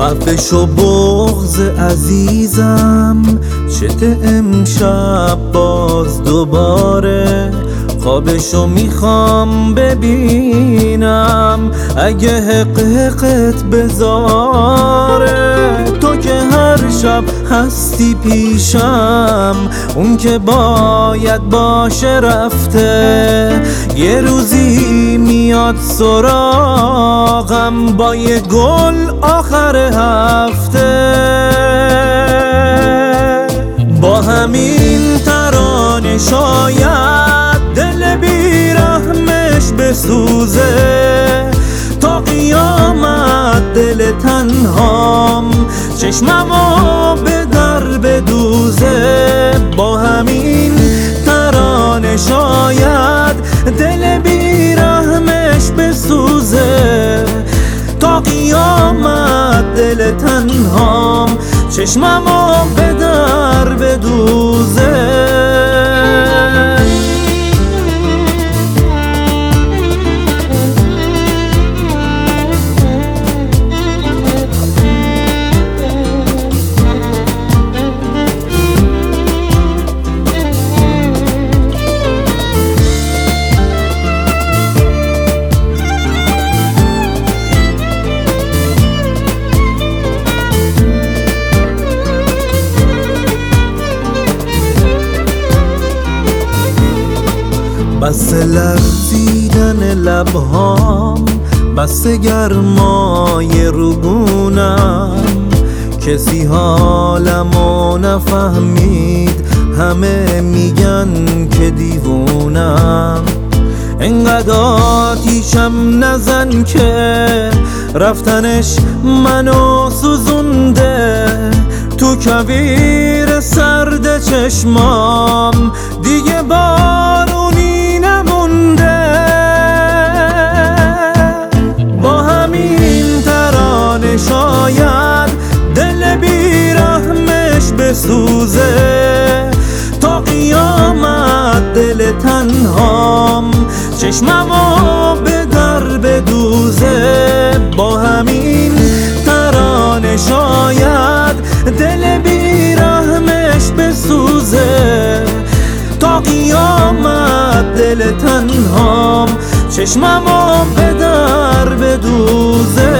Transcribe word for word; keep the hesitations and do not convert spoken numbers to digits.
خفه شو بغض عزیزم، چته امشب باز دوباره خوابشو میخوام ببینم، اگه حق حقت بذاره. تو که هر شب هستی پیشم، اون که باید باشه رفته، یه روزی میاد سراغم با یه گل آخر هفته. با همین ترانه شاید دل بیرحمش بسوزه، تا قیامت دل تنهام چشممو به در بدوزه. با همین ترانه شاید دل بیرحمش بسوزه، تا قیامت دل تنهام چشممو به در بدوزه. بس لرزیدن لبهام، بس گرمای روبونم، کسی حالمو نفهمید، همه میگن که دیوونم. انقدر آتیشم نزن که رفتنش منو سوزونده، تو کویر سرد چشمام دیگه بارونی نمونده. با همین ترانه شاید دل بیرحمش بسوزه، تا قیامت دل تنهام چشممو به در بدوزه. با همین ترانه شاید دل بیرحمش بسوزه، تا قیامت دل تنهام چشممو به در بدوزه.